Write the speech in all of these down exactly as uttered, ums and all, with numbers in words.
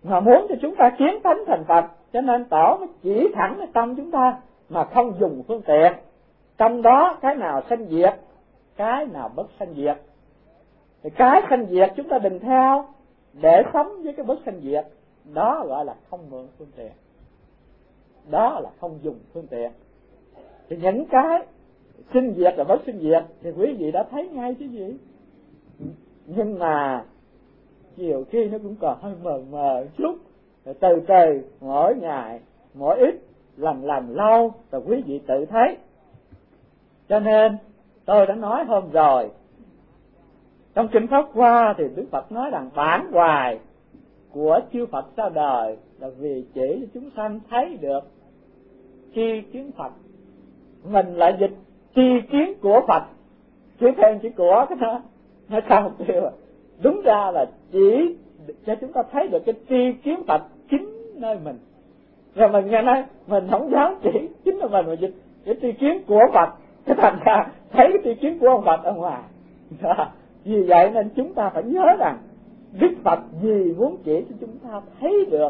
mà muốn cho chúng ta kiến tánh thành Phật, cho nên Tổ mới chỉ thẳng cái tâm chúng ta mà không dùng phương tiện. Trong đó cái nào sanh diệt, cái nào bất sanh diệt. Thì cái sanh diệt chúng ta đừng theo để sống với cái bất sanh diệt, đó gọi là không mượn phương tiện, đó là không dùng phương tiện. Thì những cái sinh diệt và bất sinh diệt thì quý vị đã thấy ngay chứ gì. Nhưng mà nhiều khi nó cũng còn hơi mờ mờ chút, rồi từ từ mỗi ngày mỗi ít, lần lần lâu rồi quý vị tự thấy. Cho nên tôi đã nói hôm rồi, trong kinh Pháp Hoa thì Đức Phật nói rằng bản hoài của chư Phật ra đời là vì chỉ cho chúng sanh thấy được tri kiến Phật. Mình lại dịch tri kiến của Phật, chứ thêm chỉ của cái đó nó sao kêu. Đúng ra là chỉ cho chúng ta thấy được cái tri kiến Phật chính nơi mình. Rồi mình nghe nói mình không dám chỉ chính là mình, mà dịch cái tri kiến của Phật, cái thành ra thấy cái tri kiến của ông Phật ở ngoài. Vì vậy nên chúng ta phải nhớ rằng Đức Phật vì muốn chỉ cho chúng ta thấy được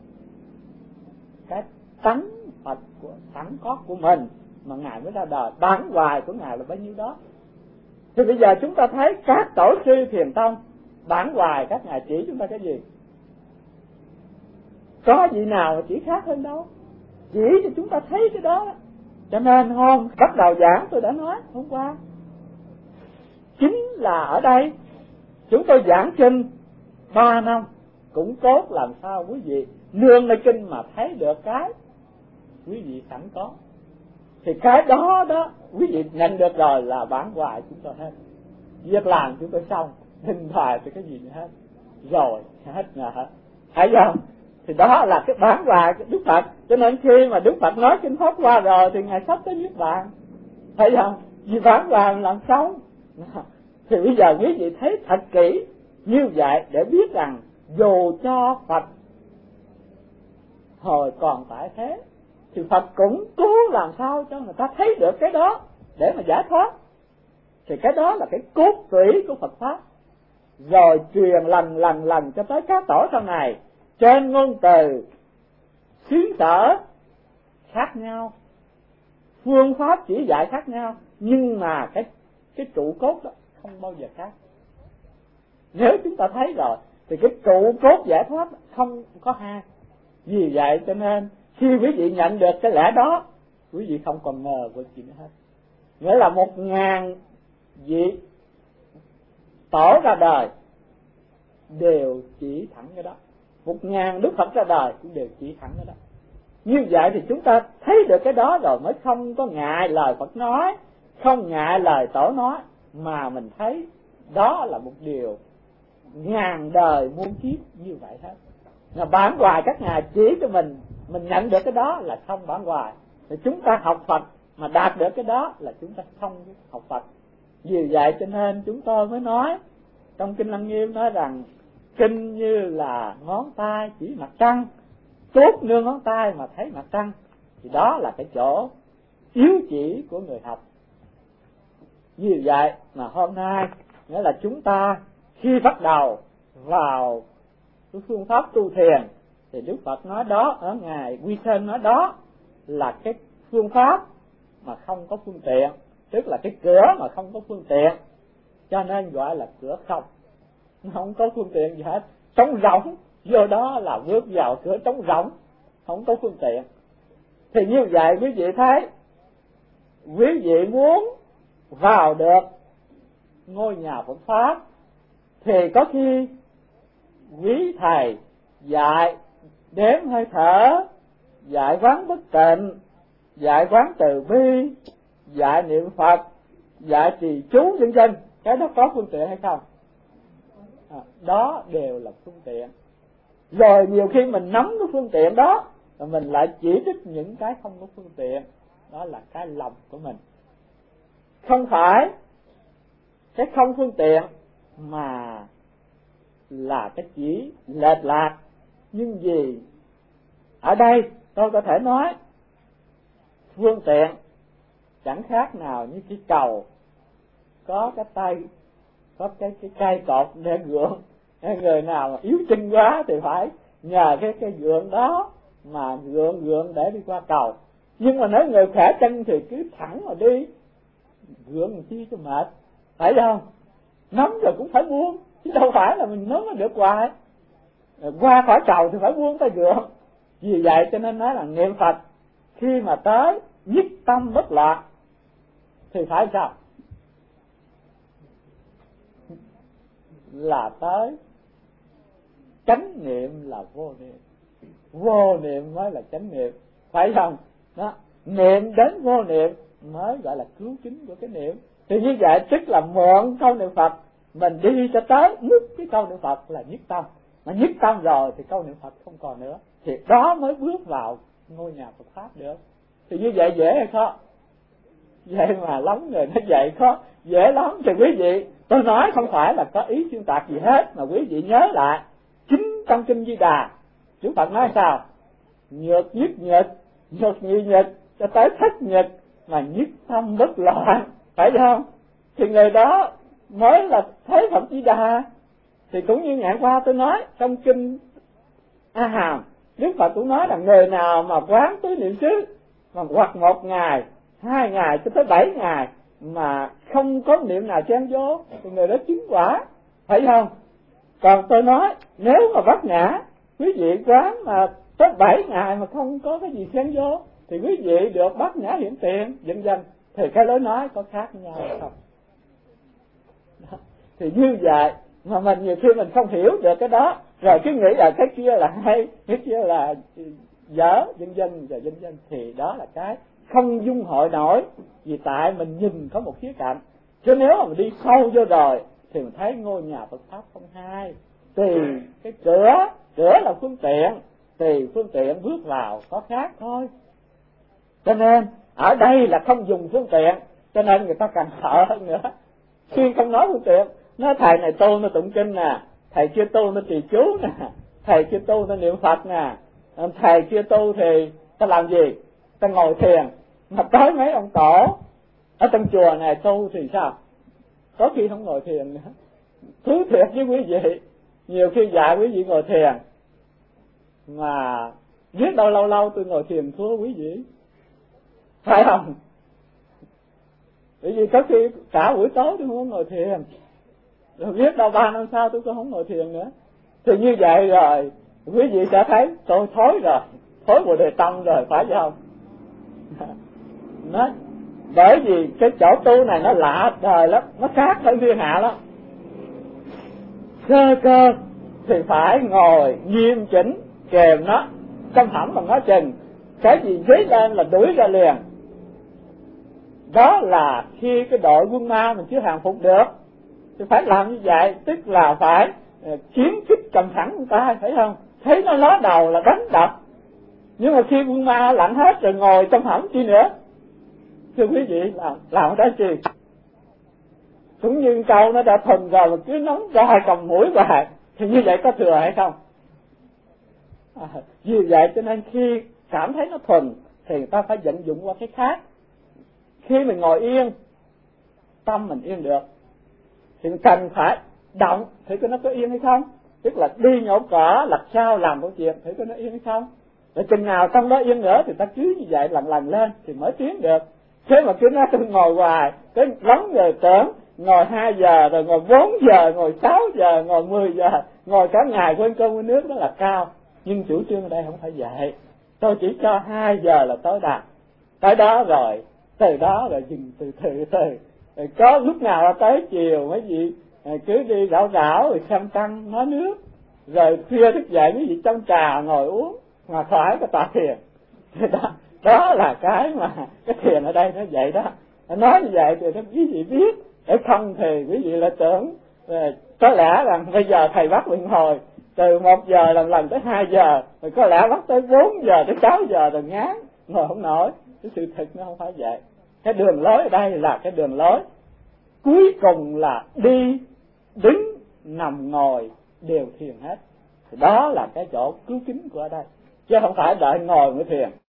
cái tánh Phật của sẵn có của mình mà Ngài mới ra đời. Bản hoài của Ngài là bấy nhiêu đó. Thì bây giờ chúng ta thấy các tổ sư Thiền Tông bản hoài các Ngài chỉ chúng ta cái gì? Có vị nào mà chỉ khác hơn đâu, chỉ cho chúng ta thấy cái đó. Cho nên hôm bắt đầu giảng tôi đã nói hôm qua, chính là ở đây chúng tôi giảng kinh ba năm cũng cốt làm sao quý vị nương nơi kinh mà thấy được cái quý vị sẵn có. Thì cái đó đó quý vị nhận được rồi là bản hoài chúng tôi hết. Việc làm chúng tôi xong, hình thoại thì cái gì nữa hết rồi, hết ngờ hết. Thấy không? Thì đó là cái bản hoài của Đức Phật. Cho nên khi mà Đức Phật nói kinh Pháp Hoa rồi thì Ngài sắp tới Niết Bàn. Thấy không? Vì bản hoài làm xong. Thì bây giờ quý vị thấy thật kỹ như vậy để biết rằng dù cho Phật hồi còn tại thế thì Phật cũng cố làm sao cho người ta thấy được cái đó để mà giải thoát. Thì cái đó là cái cốt tủy của Phật Pháp. Rồi truyền lần lần lần cho tới các tổ sau này trên ngôn từ xứ sở khác nhau, phương pháp chỉ dạy khác nhau, nhưng mà cái cái trụ cốt đó không bao giờ khác. Nếu chúng ta thấy rồi thì cái trụ cốt giải thoát không có hai. Vì vậy cho nên khi quý vị nhận được cái lẽ đó, quý vị không còn ngờ của chuyện hết. Nghĩa là một ngàn vị tổ ra đời đều chỉ thẳng cái đó, một ngàn Đức Phật ra đời cũng đều chỉ thẳng cái đó. Như vậy thì chúng ta thấy được cái đó rồi mới không có ngại lời Phật nói, không ngại lời Tổ nói, mà mình thấy đó là một điều ngàn đời muôn kiếp như vậy hết. Là bản hoài các ngài chỉ cho mình, mình nhận được cái đó là xong bản hoài. Thì chúng ta học Phật mà đạt được cái đó là chúng ta xong học Phật. Vì vậy cho nên chúng tôi mới nói trong kinh Lăng Nghiêm nói rằng kinh như là ngón tay chỉ mặt trăng, tốt nương ngón tay mà thấy mặt trăng. Thì đó là cái chỗ yếu chỉ của người học. Vì vậy mà hôm nay nghĩa là chúng ta khi bắt đầu vào cái phương pháp tu thiền thì Đức Phật nói đó, ở ngài Quy Sơn nói đó là cái phương pháp mà không có phương tiện, tức là cái cửa mà không có phương tiện, cho nên gọi là cửa không, không có phương tiện gì hết, trống rỗng, vô đó là bước vào cửa trống rỗng, không có phương tiện. Thì như vậy quý vị thấy, quý vị muốn vào được ngôi nhà Phật Pháp thì có khi quý thầy dạy đếm hơi thở, dạy quán bất tịnh, dạy quán từ bi, dạy niệm Phật, dạy trì chú vân vân, cái đó có phương tiện hay không? À, đó đều là phương tiện. Rồi nhiều khi mình nắm cái phương tiện đó, rồi mình lại chỉ trích những cái không có phương tiện, đó là cái lòng của mình. Không phải cái không phương tiện mà là cái chỉ lệch lạc. Nhưng vì ở đây tôi có thể nói phương tiện chẳng khác nào như cái cầu có cái tay, có cái cái cây cột để gượng. Người nào mà yếu chân quá thì phải nhờ cái cái gượng đó mà gượng gượng để đi qua cầu. Nhưng mà nếu người khỏe chân thì cứ thẳng mà đi, gượng làm chi cho mệt, phải không? Nắm rồi cũng phải buông, chứ đâu phải là mình nắm nó được hoài. Qua khỏi cầu thì phải buông tay gượng. Vì vậy cho nên nói là niệm Phật khi mà tới nhất tâm bất loạn thì phải sao? Là tới chánh niệm là vô niệm, vô niệm mới là chánh niệm, phải không? Đó, niệm đến vô niệm mới gọi là cứu chính của cái niệm. Thì như vậy tức là mượn câu niệm Phật mình đi cho tới mức cái câu niệm Phật là nhất tâm. Mà nhất tâm rồi thì câu niệm Phật không còn nữa, thì đó mới bước vào ngôi nhà Phật pháp được. Thì như vậy dễ hay khó? Vậy mà lắm người nó dạy khó, dễ lắm. Thì quý vị, tôi nói không phải là có ý xuyên tạc gì hết, mà quý vị nhớ lại chính trong kinh Di Đà Đức Phật nói sao? Nhược nhất nhật, nhược nhị nhật cho tới thất nhật mà nhất tâm bất loạn, phải không? Thì người đó mới là thấy Phật Di Đà. Thì cũng như ngày qua tôi nói trong kinh A Hàm, Đức Phật cũng nói là người nào mà quán tứ niệm xứ mà hoặc một ngày, hai ngày cho tới bảy ngày mà không có niệm nào chen vô thì người đó chứng quả, phải không? Còn tôi nói nếu mà bắt ngã, quý vị quán mà tới bảy ngày mà không có cái gì chen vô thì quý vị được bắt ngã hiện tiền, dần dần. Thì cái lối nói có khác nhau không? Đó. Thì như vậy mà mình nhiều khi mình không hiểu được cái đó, rồi cứ nghĩ là cái kia là hay, cái kia là dở, vân vân và vân vân, thì đó là cái không dung hội nổi, vì tại mình nhìn có một khía cạnh. Chứ nếu mà mình đi sâu vô rồi thì mình thấy ngôi nhà Phật pháp không hai. Tùy cái cửa, cửa là phương tiện, tùy phương tiện bước vào có khác thôi. Cho nên ở đây là không dùng phương tiện, cho nên người ta càng sợ hơn nữa. Khi không nói phương tiện, nói thầy này tu nó tụng kinh nè, thầy chưa tu nó trì chú nè, thầy chưa tu nó niệm Phật nè, thầy chưa tu thì ta làm gì? Ta ngồi thiền. Mà tới mấy ông tổ ở trong chùa này tu thì sao? Có khi không ngồi thiền nữa. Thú thiệt với quý vị, nhiều khi dạy quý vị ngồi thiền mà biết đâu lâu lâu tôi ngồi thiền thua quý vị, phải không? Bởi vì có khi cả buổi tối tôi không ngồi thiền, rồi biết đâu ba năm sau tôi cũng không ngồi thiền nữa. Thì như vậy rồi quý vị sẽ thấy tôi thối rồi, thối Bồ Đề Tâm rồi, phải không? Nó bởi vì cái chỗ tu này nó lạ đời lắm, nó khác hơn thiên hạ lắm. Cơ cơ thì phải ngồi nghiêm chỉnh kèm nó, trong hẳn bằng nó chừng, cái gì dấy lên là đuổi ra liền. Đó là khi cái đội quân ma mình chưa hàng phục được thì phải làm như vậy, tức là phải chiến kích cầm thẳng người ta, phải không? Thấy nó ló đầu là đánh đập. Nhưng mà khi quân ma lặn hết rồi ngồi trong hõm chi nữa, thưa quý vị, làm làm cái gì? Cũng như câu nó đã thuần rồi mà cứ nóng ra cầm mũi vào, thì như vậy có thừa hay không? À, vì vậy cho nên khi cảm thấy nó thuần thì người ta phải vận dụng qua cái khác. Khi mình ngồi yên, tâm mình yên được, thì mình cần phải động thử coi nó có yên hay không. Tức là đi nhổ cỏ, lật sao làm công chuyện thử coi nó yên hay không. Rồi chừng nào trong đó yên nữa thì ta cứ như vậy lần lần lên thì mới tiến được. Thế mà cứ nói tôi ngồi hoài, tới lắm người tưởng ngồi hai giờ, rồi ngồi bốn giờ, ngồi sáu giờ, ngồi mười giờ, ngồi cả ngày quên cơm quên nước, đó là cao. Nhưng chủ trương ở đây không phải vậy. Tôi chỉ cho hai giờ là tối đa. Tới đó rồi, từ đó rồi dừng từ từ từ. Rồi có lúc nào là tới chiều mấy vị cứ đi rảo rảo rồi xem trăng nói nước. Rồi khuya thức dậy mấy vị trong trà ngồi uống mà thoải cái tọa thiền. Đó, đó là cái mà cái thiền ở đây nó vậy đó. Nói như vậy thì các quý vị biết, để không thì quý vị lại tưởng có lẽ rằng bây giờ thầy bắt mình ngồi từ một giờ lần lần tới hai giờ, rồi có lẽ bắt tới bốn giờ tới sáu giờ rồi ngán ngồi không nổi. Cái sự thật nó không phải vậy. Cái đường lối ở đây là cái đường lối cuối cùng là đi đứng nằm ngồi đều thiền hết. Thì đó là cái chỗ cứu kính của ở đây, chứ không phải đợi ngồi mới thiền.